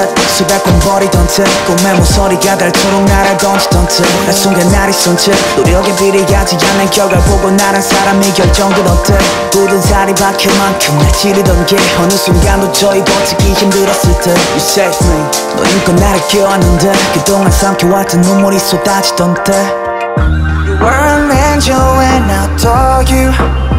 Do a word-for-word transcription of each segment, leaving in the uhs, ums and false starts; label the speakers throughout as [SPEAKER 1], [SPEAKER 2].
[SPEAKER 1] 듯 수백 번 버리던 듯 꿈의 모서리가 닳도록 나를 던지던 듯 순간 날이 손짓 노력에 비례하지 않는 결과를 보고 나란 사람이 결정되던 듯 굳은 살이 박힐 만큼 날 찌르던 게 어느 순간 도저히 버티기 힘들었을 듯 You saved me 너 힘껏 나를 껴안는데 그동안 삼켜왔던 눈물이 쏟아지던 때 You were an angel and I adore you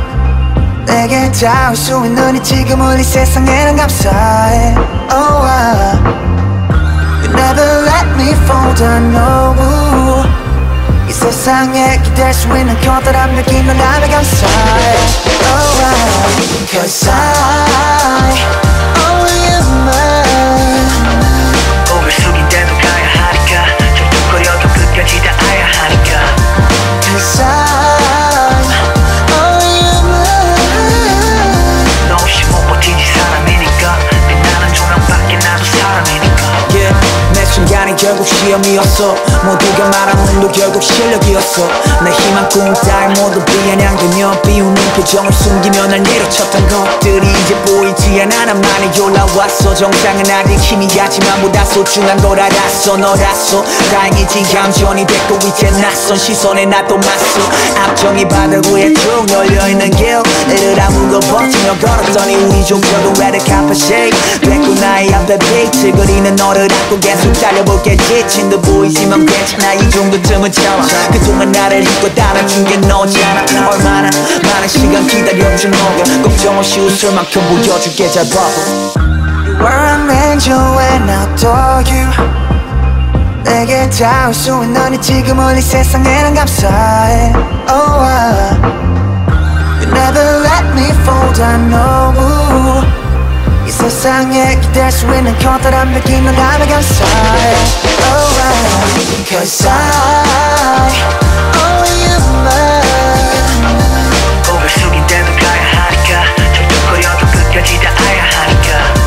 [SPEAKER 1] 내게 닿을 수 있는 이 지금을 이 세상에는 감사해 Oh I You never let me fall down no 이 세상에 기댈 수 있는 커다란 느낌 넌 나를 감사해 Oh I Cause I only am mine
[SPEAKER 2] 고개 숙인데도 가야 하니까 툭툭거려도 끝까지 닿아야 하니까
[SPEAKER 1] Cause I'm only am mine
[SPEAKER 2] 너 없이 못 버티지 사람이니까 빛나는 조명밖에 나도 사람이니까
[SPEAKER 1] Yeah 매 순간이 결국 시험이었어 모두가 말하는 눈도 결국 실력이었어 내 희망 꿈 따위 모두 비아냥대며 비웃는 표정을 숨기며 날 내려쳤던 것들이 이제 보이지 않아 나만이 올라왔어 정상은 아직 희미하지만 보다 소중한 걸 알았어 너라서 다행이지 감전이 됐고 이제 낯선 시선에 나도 맞서 앞정이 바다 위에 쭉 널려있는 길 이를 아무거 버티며 걸었더니 우리 종교도 레드 카펫 쉐이크 됐고 나의 앞에 비트 그리는 너를 안고 계속 달려볼게 지친 듯 보이지만 괜찮아 이 정도쯤은 참아 그동안 나를 잊고 따라준 게 너잖아 얼마나 많은 시간 기다려준 너가 걱정 없이 웃을 만큼 보여줄게 잘 봐봐 You were an angel and I adore you 내게 닿을 수 있는 이 지금을 이 세상에는 감사해 Oh I You never let me fall down no 이 세상에 기댈 수 있는 커다란 느낌 넌 나를 감사해 Oh I Cause I only am mine
[SPEAKER 2] 고개 숙인데도 가야 하니까 툭툭거려도 끝까지 닿아야 하니까